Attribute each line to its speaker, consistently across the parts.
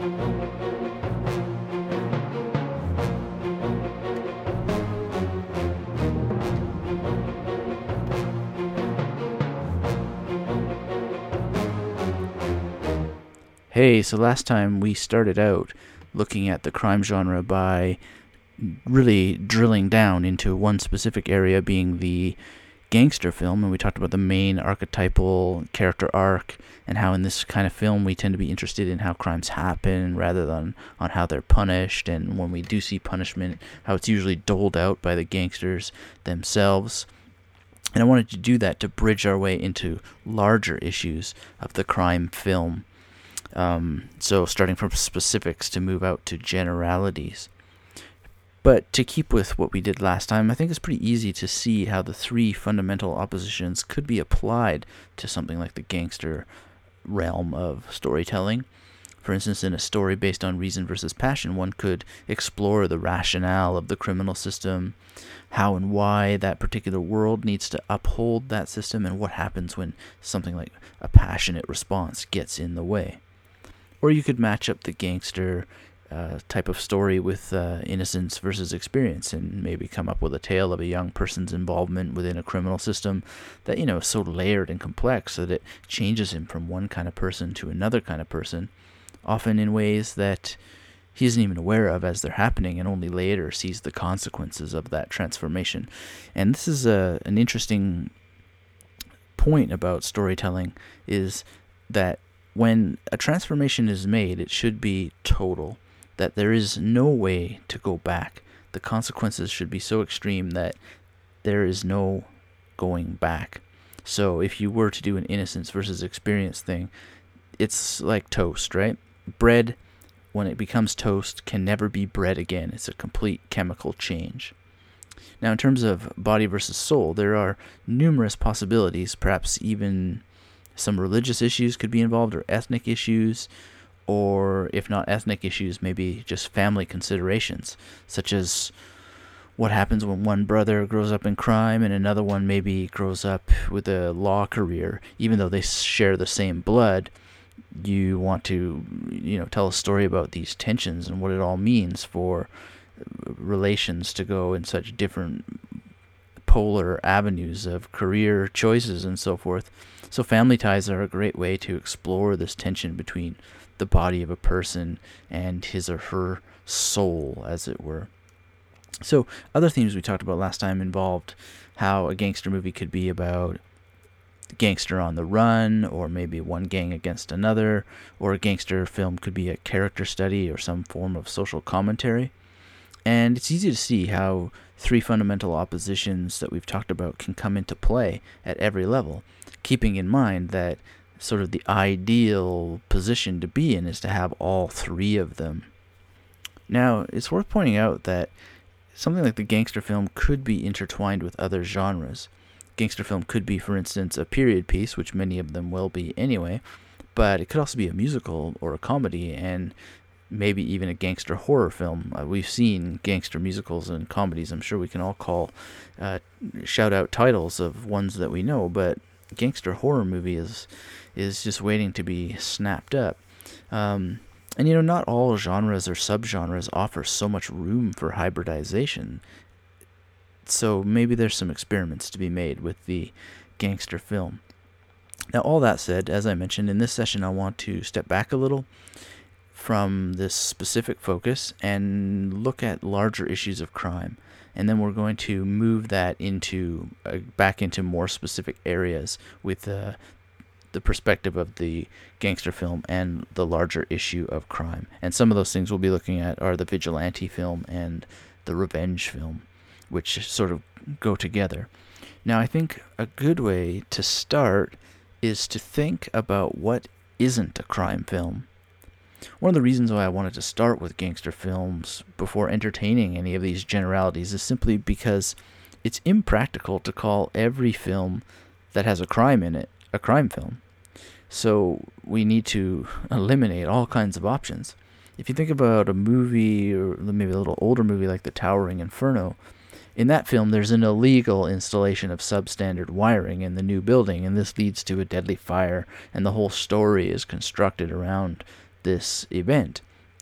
Speaker 1: Hey, so last time we started out looking at the crime genre by really drilling down into one specific area, being the gangster film, and we talked about the main archetypal character arc and how in this kind of film we tend to be interested in how crimes happen rather than on how they're punished, and when we do see punishment, how it's usually doled out by the gangsters themselves. And I wanted to do that to bridge our way into larger issues of the crime film. So starting from specifics to move out to generalities. But to keep with what we did last time, I think it's pretty easy to see how the three fundamental oppositions could be applied to something like the gangster realm of storytelling. For instance, in a story based on reason versus passion, one could explore the rationale of the criminal system, how and why that particular world needs to uphold that system, and what happens when something like a passionate response gets in the way. Or you could match up the gangster type of story with innocence versus experience, and maybe come up with a tale of a young person's involvement within a criminal system that, is so layered and complex that it changes him from one kind of person to another kind of person, often in ways that he isn't even aware of as they're happening, and only later sees the consequences of that transformation. And this is an interesting point about storytelling, is that when a transformation is made, it should be total, that there is no way to go back. The consequences should be so extreme that there is no going back. So if you were to do an innocence versus experience thing, it's like toast, right? Bread, when it becomes toast, can never be bread again. It's a complete chemical change. Now, in terms of body versus soul, there are numerous possibilities, perhaps even some religious issues could be involved, or ethnic issues, or if not ethnic issues, maybe just family considerations, such as what happens when one brother grows up in crime and another one maybe grows up with a law career. Even though they share the same blood, you want to, tell a story about these tensions and what it all means for relations to go in such different polar avenues of career choices and so forth. So family ties are a great way to explore this tension between the body of a person and his or her soul, as it were. So other themes we talked about last time involved how a gangster movie could be about gangster on the run, or maybe one gang against another, or a gangster film could be a character study or some form of social commentary. And it's easy to see how three fundamental oppositions that we've talked about can come into play at every level, keeping in mind that sort of the ideal position to be in is to have all three of them. Now, it's worth pointing out that something like the gangster film could be intertwined with other genres. Gangster film could be, for instance, a period piece, which many of them will be anyway, but it could also be a musical or a comedy, and maybe even a gangster horror film. We've seen gangster musicals and comedies. I'm sure we can all shout out titles of ones that we know, but gangster horror movie is just waiting to be snapped up. And not all genres or subgenres offer so much room for hybridization. So maybe there's some experiments to be made with the gangster film. Now, all that said, as I mentioned, in this session I want to step back a little from this specific focus and look at larger issues of crime. And then we're going to move that back into more specific areas with the perspective of the gangster film and the larger issue of crime. And some of those things we'll be looking at are the vigilante film and the revenge film, which sort of go together. Now, I think a good way to start is to think about what isn't a crime film. One of the reasons why I wanted to start with gangster films before entertaining any of these generalities is simply because it's impractical to call every film that has a crime in it a crime film. So we need to eliminate all kinds of options. If you think about a movie, or maybe a little older movie like The Towering Inferno, in that film there's an illegal installation of substandard wiring in the new building, and this leads to a deadly fire, and the whole story is constructed around this event.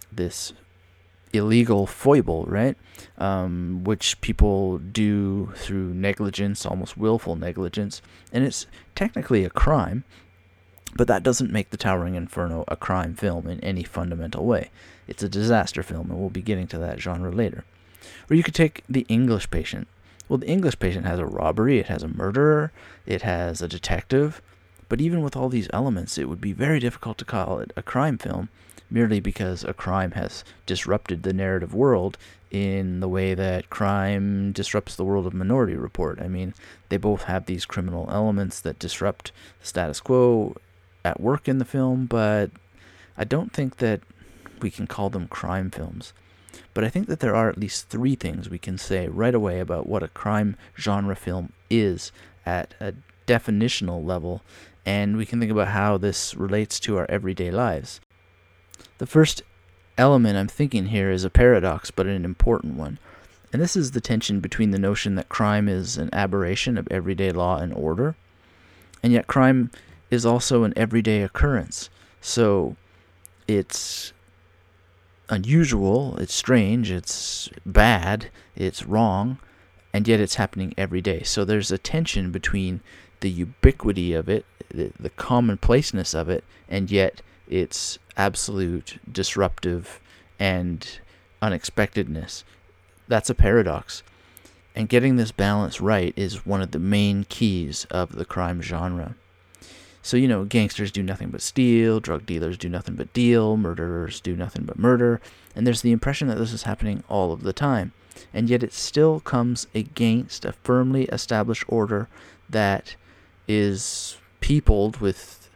Speaker 1: this illegal foible, right? Which people do through negligence, almost willful negligence, and it's technically a crime, but that doesn't make The Towering Inferno a crime film in any fundamental way. It's a disaster film, and we'll be getting to that genre later. Or you could take The English Patient. Well, The English Patient has a robbery, it has a murderer, it has a detective, but even with all these elements, it would be very difficult to call it a crime film, merely because a crime has disrupted the narrative world in the way that crime disrupts the world of Minority Report. I mean, they both have these criminal elements that disrupt the status quo at work in the film, but I don't think that we can call them crime films. But I think that there are at least three things we can say right away about what a crime genre film is at a definitional level, and we can think about how this relates to our everyday lives. The first element I'm thinking here is a paradox, but an important one. And this is the tension between the notion that crime is an aberration of everyday law and order, and yet crime is also an everyday occurrence. So it's unusual, it's strange, it's bad, it's wrong, and yet it's happening every day. So there's a tension between the ubiquity of it, the commonplaceness of it, and yet its absolute disruptive and unexpectedness. That's a paradox. And getting this balance right is one of the main keys of the crime genre. So, gangsters do nothing but steal, drug dealers do nothing but deal, murderers do nothing but murder, and there's the impression that this is happening all of the time. And yet it still comes against a firmly established order that is peopled with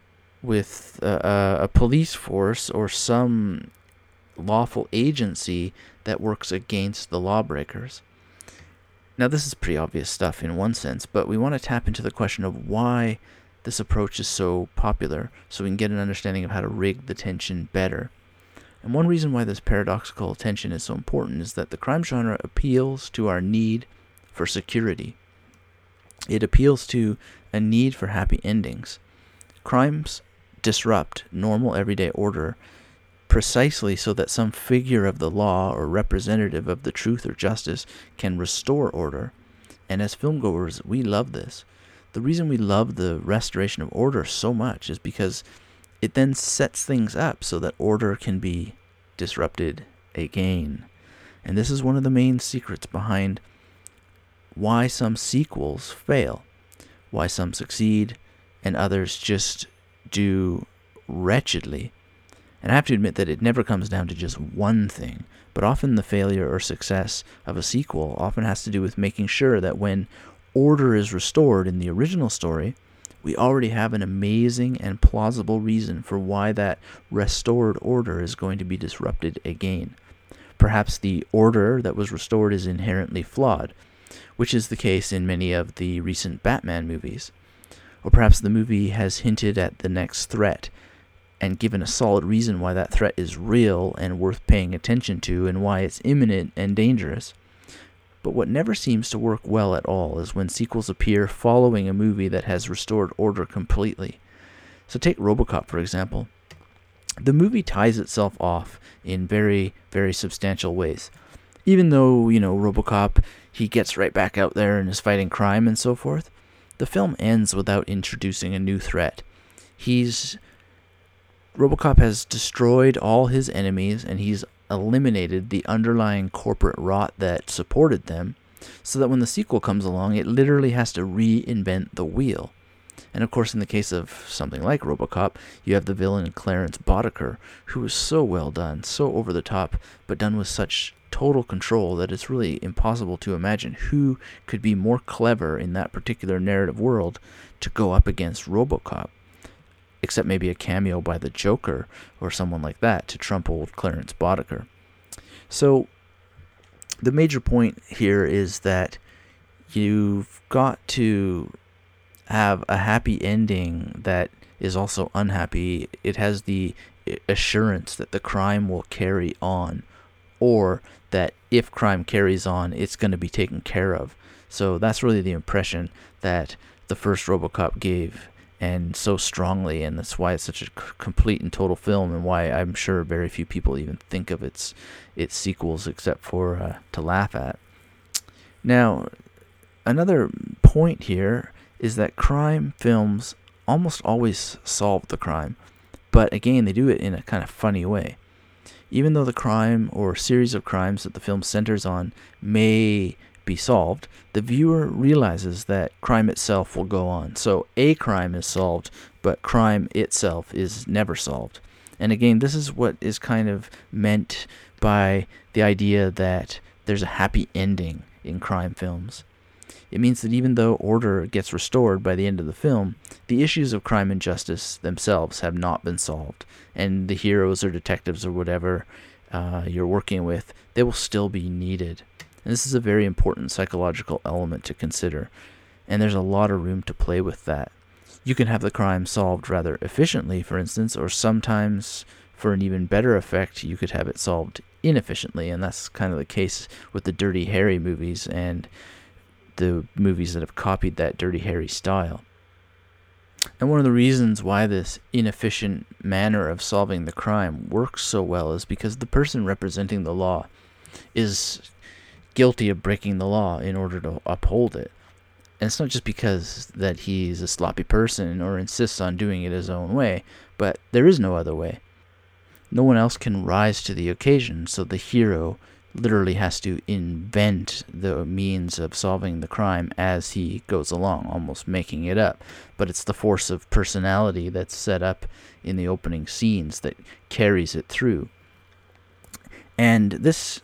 Speaker 1: a police force or some lawful agency that works against the lawbreakers. Now, this is pretty obvious stuff in one sense, but we want to tap into the question of why this approach is so popular, so we can get an understanding of how to rig the tension better. And one reason why this paradoxical tension is so important is that the crime genre appeals to our need for security. It appeals to a need for happy endings. Crimes disrupt normal everyday order precisely so that some figure of the law or representative of the truth or justice can restore order. And as filmgoers, we love this. The reason we love the restoration of order so much is because it then sets things up so that order can be disrupted again. And this is one of the main secrets behind why some sequels fail, why some succeed and others just do wretchedly. And I have to admit that it never comes down to just one thing, but often the failure or success of a sequel often has to do with making sure that when order is restored in the original story, we already have an amazing and plausible reason for why that restored order is going to be disrupted again. Perhaps the order that was restored is inherently flawed, which is the case in many of the recent Batman movies. Or perhaps the movie has hinted at the next threat and given a solid reason why that threat is real and worth paying attention to and why it's imminent and dangerous. But what never seems to work well at all is when sequels appear following a movie that has restored order completely. So take RoboCop, for example. The movie ties itself off in very, very substantial ways. Even though, RoboCop, he gets right back out there and is fighting crime and so forth, the film ends without introducing a new threat. RoboCop has destroyed all his enemies, and he's eliminated the underlying corporate rot that supported them, so that when the sequel comes along, it literally has to reinvent the wheel. And of course, in the case of something like RoboCop, you have the villain Clarence Boddicker, who is so well done, so over the top, but done with such total control that it's really impossible to imagine who could be more clever in that particular narrative world to go up against RoboCop. Except maybe a cameo by the Joker or someone like that to trump old Clarence Boddicker. So the major point here is that you've got to have a happy ending that is also unhappy. It has the assurance that the crime will carry on, or that if crime carries on, it's going to be taken care of. So that's really the impression that the first RoboCop gave. and so strongly, and that's why it's such a complete and total film, and why I'm sure very few people even think of its sequels except for to laugh at. Now, another point here is that crime films almost always solve the crime, but again, they do it in a kind of funny way. Even though the crime or series of crimes that the film centers on may be solved, the viewer realizes that crime itself will go on. So a crime is solved, but crime itself is never solved. And again, this is what is kind of meant by the idea that there's a happy ending in crime films. It means that even though order gets restored by the end of the film, the issues of crime and justice themselves have not been solved, and the heroes or detectives or whatever you're working with, they will still be needed. And this is a very important psychological element to consider, and there's a lot of room to play with that. You can have the crime solved rather efficiently, for instance, or sometimes for an even better effect, you could have it solved inefficiently, and that's kind of the case with the Dirty Harry movies and the movies that have copied that Dirty Harry style. And one of the reasons why this inefficient manner of solving the crime works so well is because the person representing the law is guilty of breaking the law in order to uphold it. And it's not just because that he's a sloppy person or insists on doing it his own way, but there is no other way. No one else can rise to the occasion, so the hero literally has to invent the means of solving the crime as he goes along, almost making it up. But it's the force of personality that's set up in the opening scenes that carries it through. And this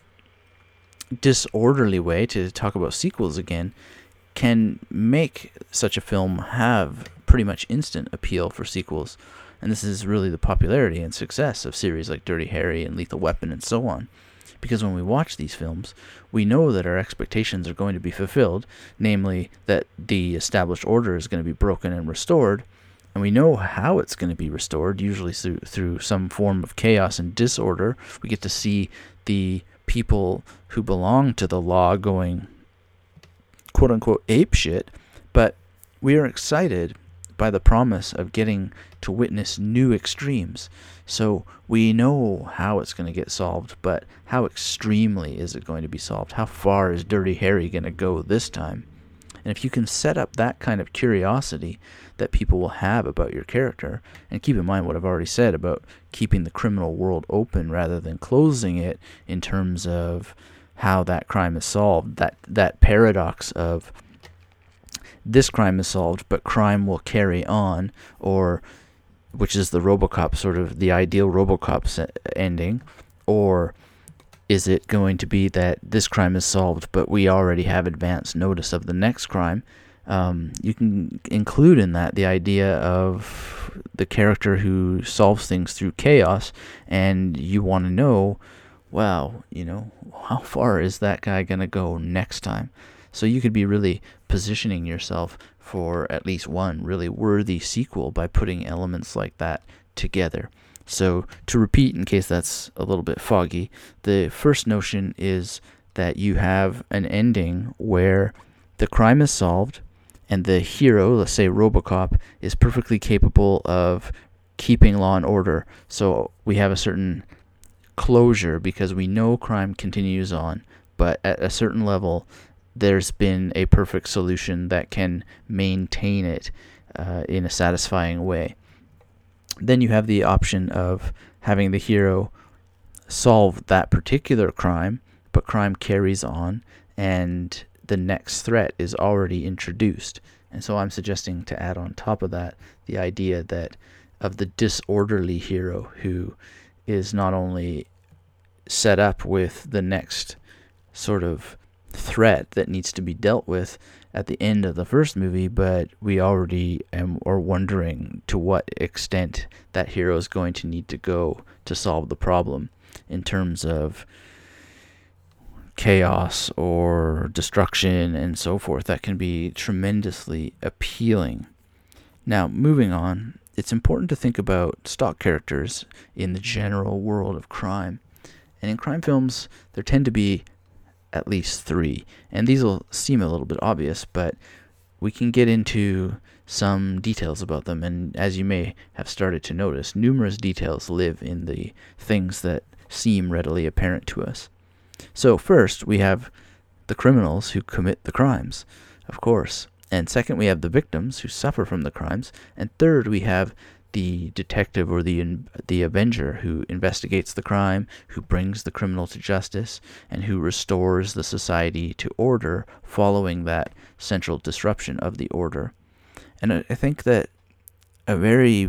Speaker 1: disorderly way, to talk about sequels again, can make such a film have pretty much instant appeal for sequels. And this is really the popularity and success of series like Dirty Harry and Lethal Weapon and so on. Because when we watch these films, we know that our expectations are going to be fulfilled, namely that the established order is going to be broken and restored, and we know how it's going to be restored, usually through some form of chaos and disorder. We get to see the people who belong to the law going quote-unquote apeshit, but we are excited by the promise of getting to witness new extremes. So we know how it's going to get solved, but how extremely is it going to be solved? How far is Dirty Harry going to go this time? And if you can set up that kind of curiosity that people will have about your character, and keep in mind what I've already said about keeping the criminal world open rather than closing it in terms of how that crime is solved, that paradox of this crime is solved, but crime will carry on, or which is the RoboCop, sort of the ideal RoboCop ending, or is it going to be that this crime is solved, but we already have advance notice of the next crime? You can include in that the idea of the character who solves things through chaos, and you want to know, wow, how far is that guy going to go next time? So you could be really positioning yourself for at least one really worthy sequel by putting elements like that together. So to repeat, in case that's a little bit foggy, the first notion is that you have an ending where the crime is solved and the hero, let's say RoboCop, is perfectly capable of keeping law and order. So we have a certain closure because we know crime continues on, but at a certain level there's been a perfect solution that can maintain it in a satisfying way. Then you have the option of having the hero solve that particular crime, but crime carries on and the next threat is already introduced. And so I'm suggesting to add on top of that the idea that of the disorderly hero who is not only set up with the next sort of threat that needs to be dealt with at the end of the first movie, but we already are wondering to what extent that hero is going to need to go to solve the problem in terms of chaos or destruction and so forth. That can be tremendously appealing. Now, moving on, it's important to think about stock characters in the general world of crime. And in crime films, there tend to be at least three. And these will seem a little bit obvious, but we can get into some details about them, and as you may have started to notice, numerous details live in the things that seem readily apparent to us. So first, we have the criminals who commit the crimes, of course. And second, we have the victims who suffer from the crimes. And third, we have the detective or the avenger who investigates the crime, who brings the criminal to justice, and who restores the society to order following that central disruption of the order. And I think that a very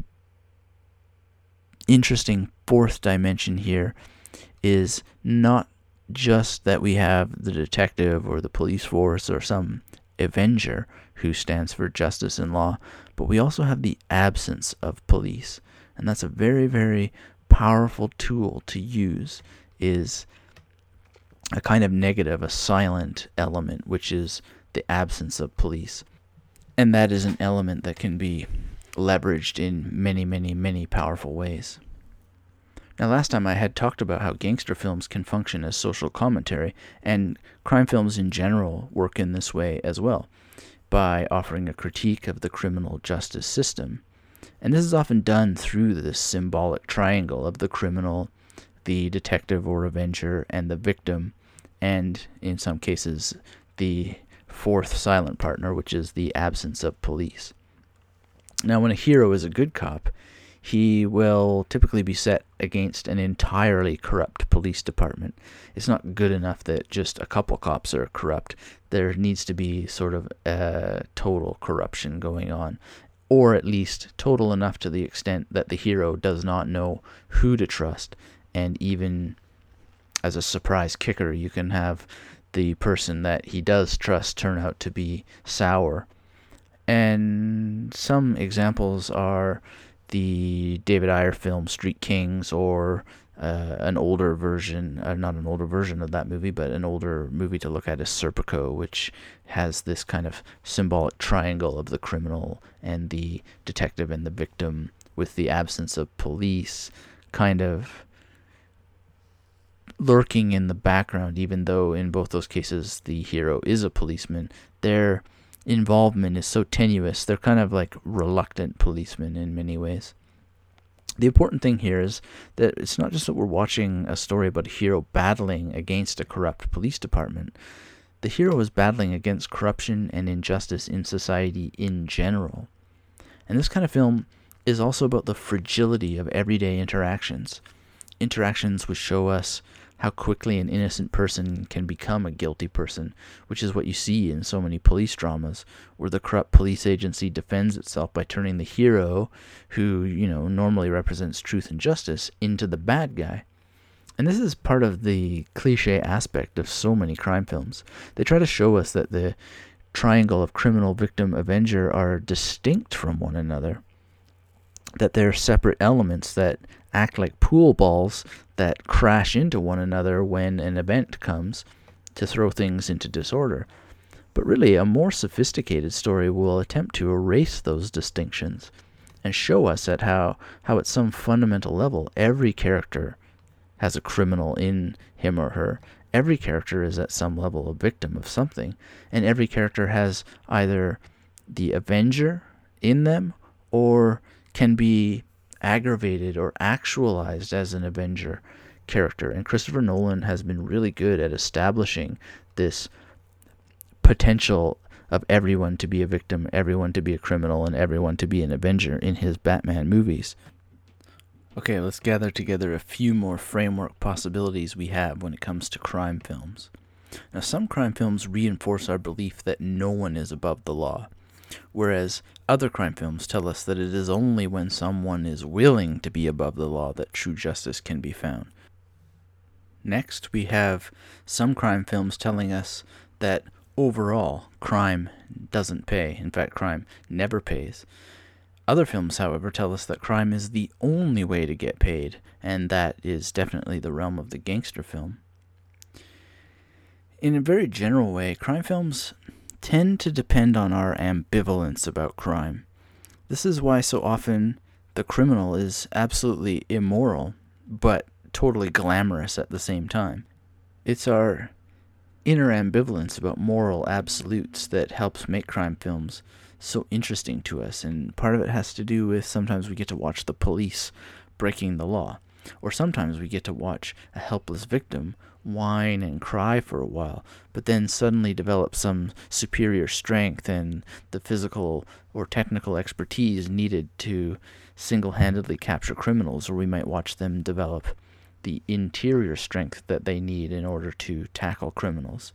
Speaker 1: interesting fourth dimension here is not just that we have the detective or the police force or some avenger who stands for justice and law, but we also have the absence of police. And that's a very, very powerful tool to use, is a kind of negative, a silent element, which is the absence of police. And that is an element that can be leveraged in many, many, many powerful ways. Now, last time I had talked about how gangster films can function as social commentary, and crime films in general work in this way as well, by offering a critique of the criminal justice system. And this is often done through this symbolic triangle of the criminal, the detective or avenger, and the victim, and in some cases, the fourth silent partner, which is the absence of police. Now, when a hero is a good cop, he will typically be set against an entirely corrupt police department. It's not good enough that just a couple cops are corrupt. There needs to be sort of a total corruption going on, or at least total enough to the extent that the hero does not know who to trust. And even as a surprise kicker, you can have the person that he does trust turn out to be sour. And some examples are the David Ayer film Street Kings, or an older version, not an older version of that movie, but an older movie to look at is Serpico, which has this kind of symbolic triangle of the criminal and the detective and the victim, with the absence of police kind of lurking in the background, even though in both those cases the hero is a policeman. Their involvement is so tenuous. They're kind of like reluctant policemen in many ways. The important thing here is that it's not just that we're watching a story about a hero battling against a corrupt police department. The hero is battling against corruption and injustice in society in general. And this kind of film is also about the fragility of everyday interactions. Interactions which show us how quickly an innocent person can become a guilty person, which is what you see in so many police dramas, where the corrupt police agency defends itself by turning the hero, who, normally represents truth and justice, into the bad guy. And this is part of the cliche aspect of so many crime films. They try to show us that the triangle of criminal, victim, avenger are distinct from one another, that they're separate elements that act like pool balls that crash into one another when an event comes to throw things into disorder. But really, a more sophisticated story will attempt to erase those distinctions and show us how at some fundamental level, every character has a criminal in him or her. Every character is at some level a victim of something, and every character has either the avenger in them or can be aggravated or actualized as an avenger character. And Christopher Nolan has been really good at establishing this potential of everyone to be a victim, everyone to be a criminal, and everyone to be an avenger in his Batman movies. Okay, let's gather together a few more framework possibilities we have when it comes to crime films. Now, some crime films reinforce our belief that no one is above the law, whereas other crime films tell us that it is only when someone is willing to be above the law that true justice can be found. Next, we have some crime films telling us that overall, crime doesn't pay. In fact, crime never pays. Other films, however, tell us that crime is the only way to get paid, and that is definitely the realm of the gangster film. In a very general way, crime films tend to depend on our ambivalence about crime. This is why so often the criminal is absolutely immoral, but totally glamorous at the same time. It's our inner ambivalence about moral absolutes that helps make crime films so interesting to us. And part of it has to do with sometimes we get to watch the police breaking the law, or sometimes we get to watch a helpless victim whine and cry for a while, but then suddenly develop some superior strength and the physical or technical expertise needed to single-handedly capture criminals, or we might watch them develop the interior strength that they need in order to tackle criminals.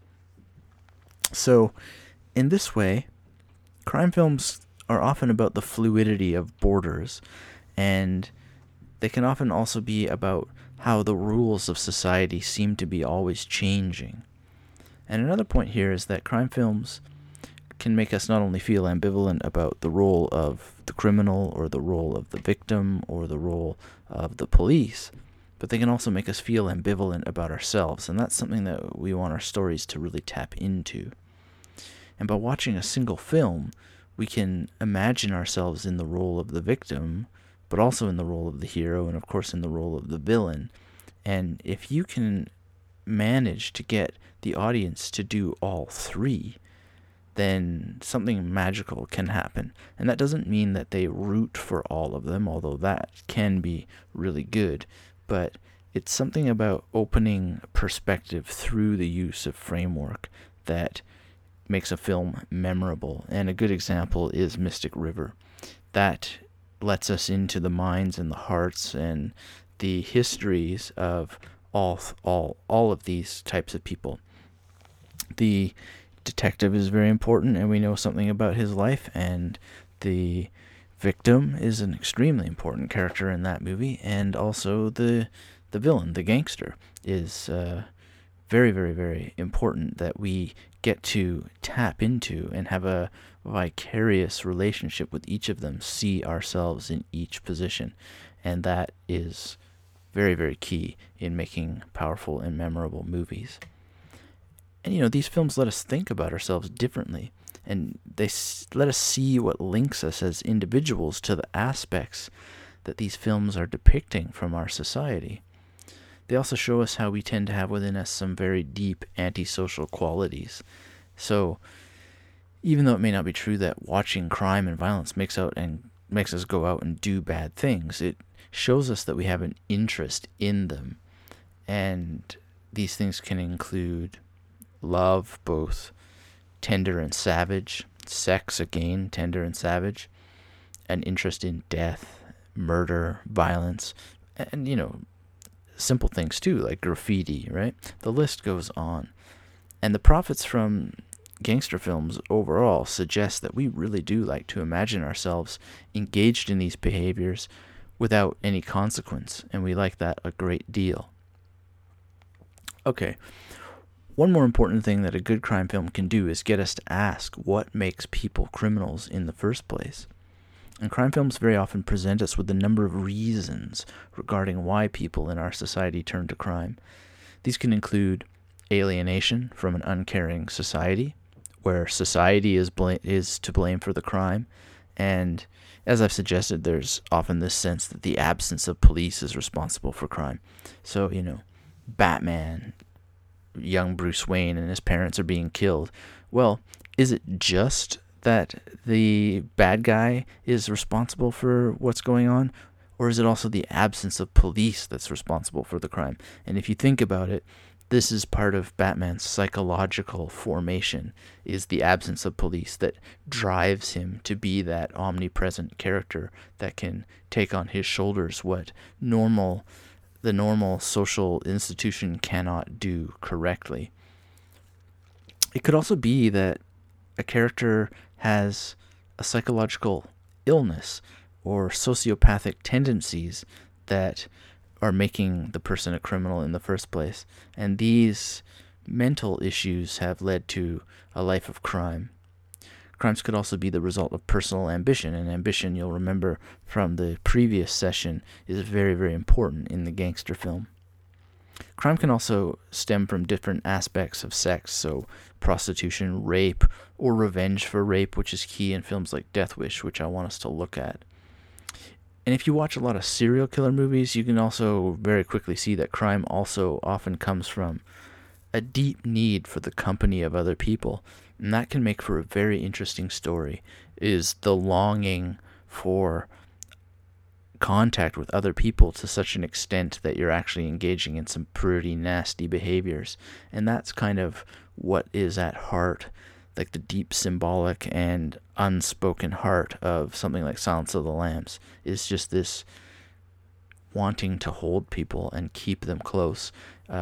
Speaker 1: So, in this way, crime films are often about the fluidity of borders, and they can often also be about how the rules of society seem to be always changing. And another point here is that crime films can make us not only feel ambivalent about the role of the criminal or the role of the victim or the role of the police, but they can also make us feel ambivalent about ourselves, and that's something that we want our stories to really tap into. And by watching a single film, we can imagine ourselves in the role of the victim, but also in the role of the hero, and of course in the role of the villain. And if you can manage to get the audience to do all three, then something magical can happen. And that doesn't mean that they root for all of them, although that can be really good, but it's something about opening perspective through the use of framework that makes a film memorable. And a good example is Mystic River. That lets us into the minds and the hearts and the histories of all of these types of people. The detective is very important, and we know something about his life, and the victim is an extremely important character in that movie, and also the villain, the gangster, is very, very, very important that we get to tap into and have a vicarious relationship with each of them, see ourselves in each position. And that is very, very key in making powerful and memorable movies. And, these films let us think about ourselves differently, and they let us see what links us as individuals to the aspects that these films are depicting from our society. They also show us how we tend to have within us some very deep antisocial qualities. So, even though it may not be true that watching crime and violence makes us go out and do bad things, it shows us that we have an interest in them. And these things can include love, both tender and savage, sex, again, tender and savage, an interest in death, murder, violence, and, simple things too, like graffiti, right? The list goes on. And the profits from gangster films overall suggest that we really do like to imagine ourselves engaged in these behaviors without any consequence, and we like that a great deal. Okay, one more important thing that a good crime film can do is get us to ask what makes people criminals in the first place. And crime films very often present us with a number of reasons regarding why people in our society turn to crime. These can include alienation from an uncaring society, where society is to blame for the crime, and as I've suggested, there's often this sense that the absence of police is responsible for crime. So, Batman, young Bruce Wayne, and his parents are being killed. Well, is it just that the bad guy is responsible for what's going on, or is it also the absence of police that's responsible for the crime? And if you think about it, this is part of Batman's psychological formation, is the absence of police that drives him to be that omnipresent character that can take on his shoulders what the normal social institution cannot do correctly. It could also be that a character has a psychological illness or sociopathic tendencies that are making the person a criminal in the first place. And these mental issues have led to a life of crime. Crimes could also be the result of personal ambition, and ambition, you'll remember from the previous session, is very, very important in the gangster film. Crime can also stem from different aspects of sex, so prostitution, rape, or revenge for rape, which is key in films like Death Wish, which I want us to look at. And if you watch a lot of serial killer movies, you can also very quickly see that crime also often comes from a deep need for the company of other people. And that can make for a very interesting story, is the longing for contact with other people to such an extent that you're actually engaging in some pretty nasty behaviors. And that's kind of what is at heart, like the deep symbolic and unspoken heart of something like Silence of the Lambs, is just this wanting to hold people and keep them close,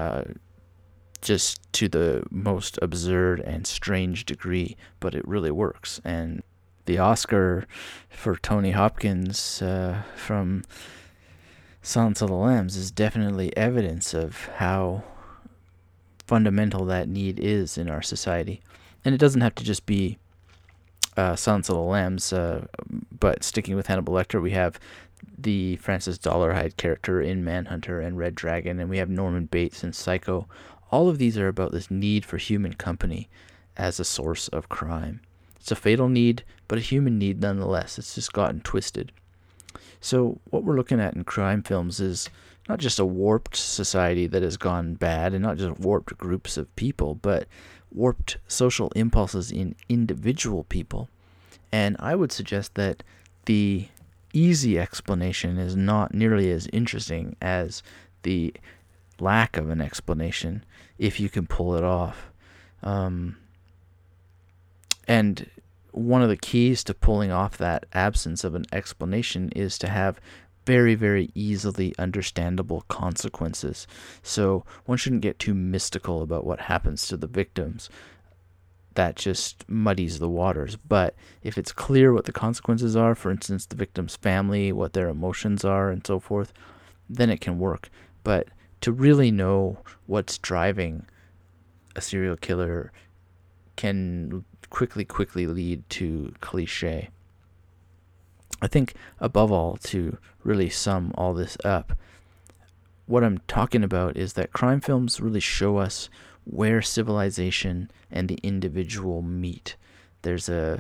Speaker 1: just to the most absurd and strange degree, but it really works. And the Oscar for Tony Hopkins from Silence of the Lambs is definitely evidence of how fundamental that need is in our society. And it doesn't have to just be Silence of the Lambs, but sticking with Hannibal Lecter, we have the Francis Dolarhyde character in Manhunter and Red Dragon, and we have Norman Bates in Psycho. All of these are about this need for human company as a source of crime. It's a fatal need, but a human need nonetheless. It's just gotten twisted. So what we're looking at in crime films is not just a warped society that has gone bad, and not just warped groups of people, but warped social impulses in individual people. And I would suggest that the easy explanation is not nearly as interesting as the lack of an explanation, if you can pull it off. And one of the keys to pulling off that absence of an explanation is to have very, very easily understandable consequences. So one shouldn't get too mystical about what happens to the victims. That just muddies the waters. But if it's clear what the consequences are, for instance, the victim's family, what their emotions are, and so forth, then it can work. But to really know what's driving a serial killer can quickly lead to cliche. I think, above all, to really sum all this up, what I'm talking about is that crime films really show us where civilization and the individual meet. There's a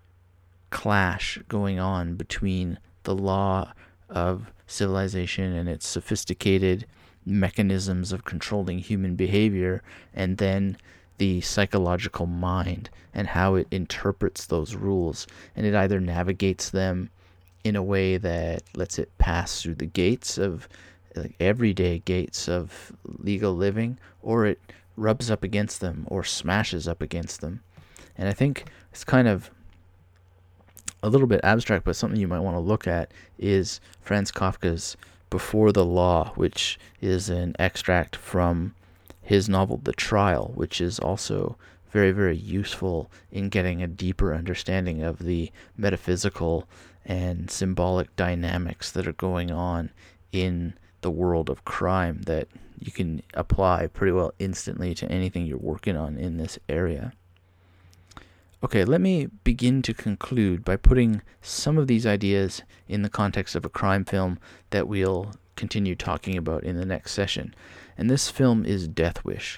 Speaker 1: clash going on between the law of civilization and its sophisticated mechanisms of controlling human behavior, and then the psychological mind and how it interprets those rules. And it either navigates them in a way that lets it pass through the gates of, like, everyday gates of legal living, or it rubs up against them or smashes up against them. And I think it's kind of a little bit abstract, but something you might want to look at is Franz Kafka's Before the Law, which is an extract from his novel The Trial, which is also very, very useful in getting a deeper understanding of the metaphysical and symbolic dynamics that are going on in the world of crime that you can apply pretty well instantly to anything you're working on in this area. Okay, let me begin to conclude by putting some of these ideas in the context of a crime film that we'll continue talking about in the next session. And this film is Death Wish.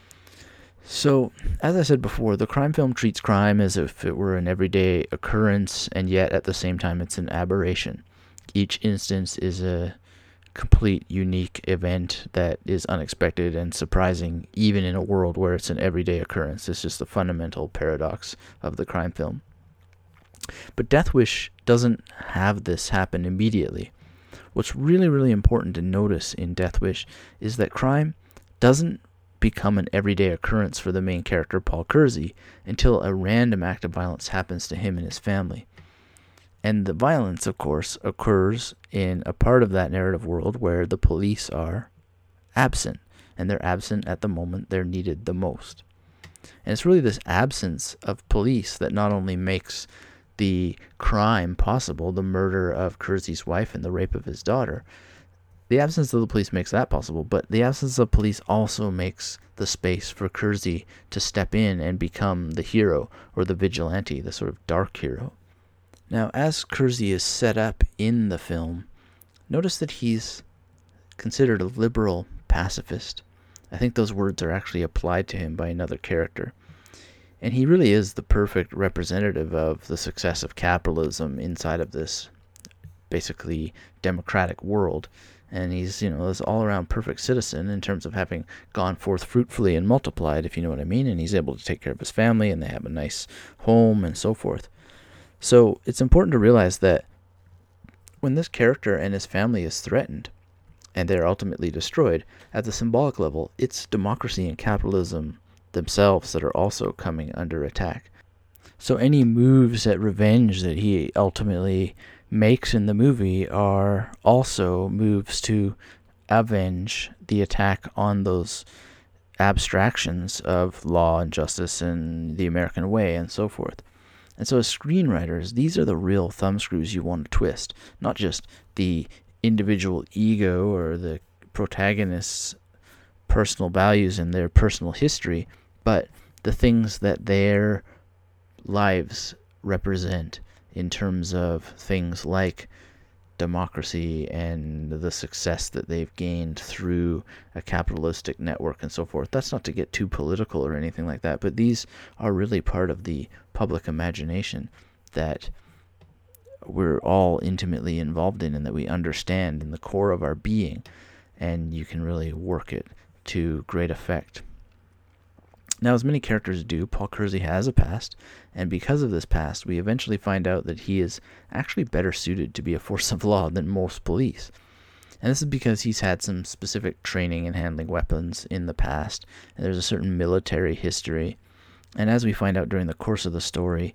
Speaker 1: So, as I said before, the crime film treats crime as if it were an everyday occurrence, and yet at the same time it's an aberration. Each instance is a complete, unique event that is unexpected and surprising, even in a world where it's an everyday occurrence. It's just the fundamental paradox of the crime film. But Death Wish doesn't have this happen immediately. What's really, really important to notice in Death Wish is that crime doesn't become an everyday occurrence for the main character, Paul Kersey, until a random act of violence happens to him and his family. And the violence, of course, occurs in a part of that narrative world where the police are absent, and they're absent at the moment they're needed the most. And it's really this absence of police that not only makes the crime possible, the murder of Kersey's wife and the rape of his daughter. The absence of the police makes that possible, but the absence of police also makes the space for Kersey to step in and become the hero, or the vigilante, the sort of dark hero. Now, as Kersey is set up in the film, notice that he's considered a liberal pacifist. I think those words are actually applied to him by another character. And he really is the perfect representative of the success of capitalism inside of this basically democratic world. and he's, this all-around perfect citizen in terms of having gone forth fruitfully and multiplied, if you know what I mean, and he's able to take care of his family, and they have a nice home and so forth. So it's important to realize that when this character and his family is threatened, and they're ultimately destroyed, at the symbolic level, it's democracy and capitalism themselves that are also coming under attack. So any moves at revenge that he ultimately makes in the movie are also moves to avenge the attack on those abstractions of law and justice and the American way and so forth. And so as screenwriters, these are the real thumbscrews you want to twist, not just the individual ego or the protagonist's personal values and their personal history, but the things that their lives represent in terms of things like democracy and the success that they've gained through a capitalistic network and so forth. That's not to get too political or anything like that, but these are really part of the public imagination that we're all intimately involved in and that we understand in the core of our being, and you can really work it to great effect. Now, as many characters do, Paul Kersey has a past, and because of this past, we eventually find out that he is actually better suited to be a force of law than most police. And this is because he's had some specific training in handling weapons in the past, and there's a certain military history. And as we find out during the course of the story,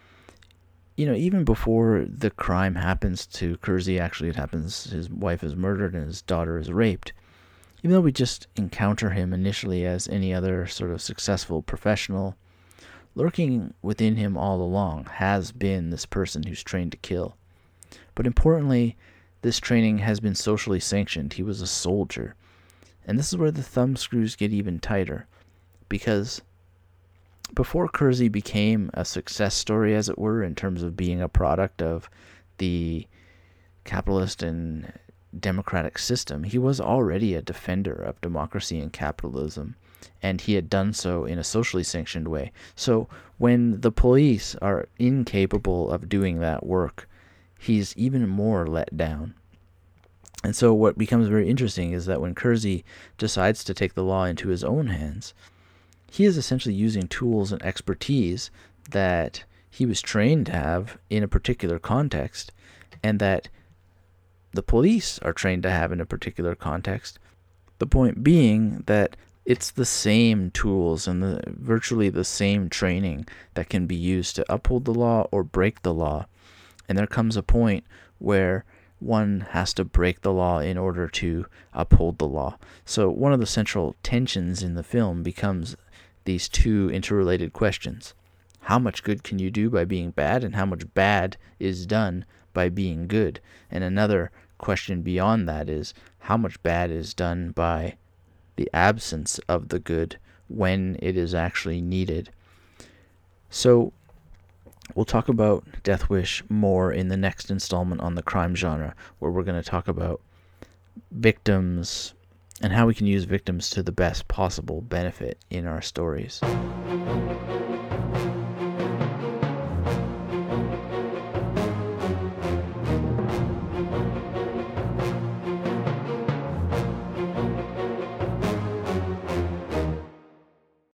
Speaker 1: even before the crime happens to Kersey, actually it happens, his wife is murdered and his daughter is raped. Even though we just encounter him initially as any other sort of successful professional, lurking within him all along has been this person who's trained to kill. But importantly, this training has been socially sanctioned. He was a soldier. And this is where the thumbscrews get even tighter, because before Kersey became a success story, as it were, in terms of being a product of the capitalist and democratic system, he was already a defender of democracy and capitalism, and he had done so in a socially sanctioned way. So when the police are incapable of doing that work, he's even more let down. And so what becomes very interesting is that when Kersey decides to take the law into his own hands, he is essentially using tools and expertise that he was trained to have in a particular context, and that the police are trained to have in a particular context. The point being that it's the same tools and virtually the same training that can be used to uphold the law or break the law. And there comes a point where one has to break the law in order to uphold the law. So one of the central tensions in the film becomes these two interrelated questions. How much good can you do by being bad, and how much bad is done by being good? And another question beyond that is, how much bad is done by the absence of the good when it is actually needed? So we'll talk about Death Wish more in the next installment on the crime genre, where we're going to talk about victims and how we can use victims to the best possible benefit in our stories.